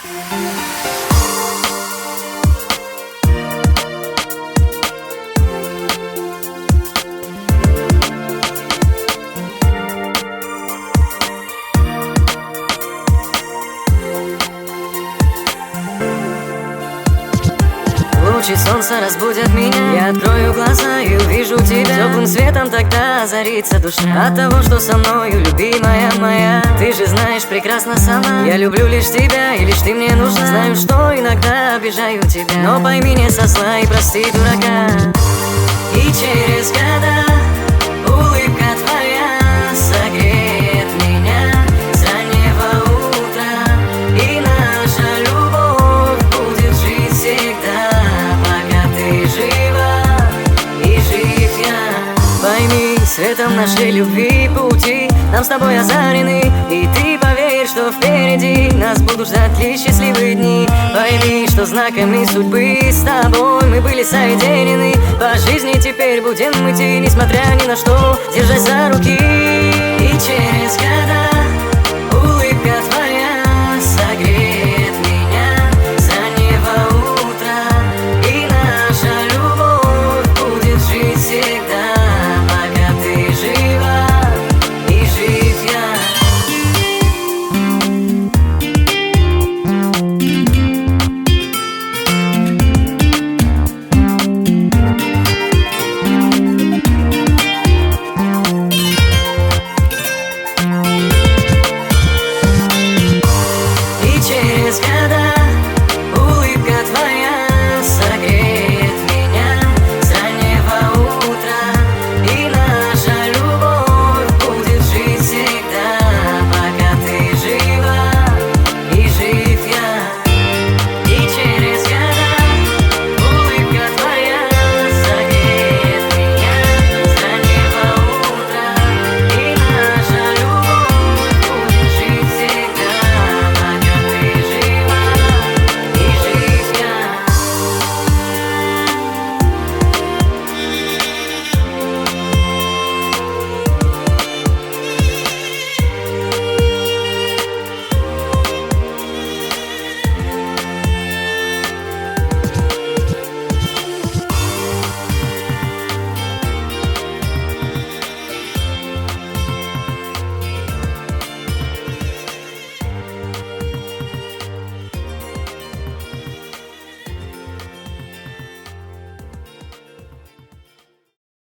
Лучи солнца разбудят меня. Я открою глаза и увижу тебя. Теплым светом тогда озарится душа от того, что со мною, любимая моя. Ты же знаешь прекрасно сама, я люблю лишь тебя, и лишь ты мне нужна. Знаю, что иногда обижаю тебя, но пойми, не со зла и прости дурака. И через года улыбка твоя согреет меня с раннего утра, и наша любовь будет жить всегда, пока ты жива и жив я. Пойми, светом нашей любви пути нам с тобой озарены, и ты поверь, что впереди нас будут ждать лишь счастливые дни. Пойми, что знаками судьбы с тобой мы были соединены. По жизни теперь будем идти, несмотря ни на что, держась за руки. И через года улыбка твоя согреет меня с раннего утра, и наша любовь будет жить всегда, пока ты жива и жив я. И через года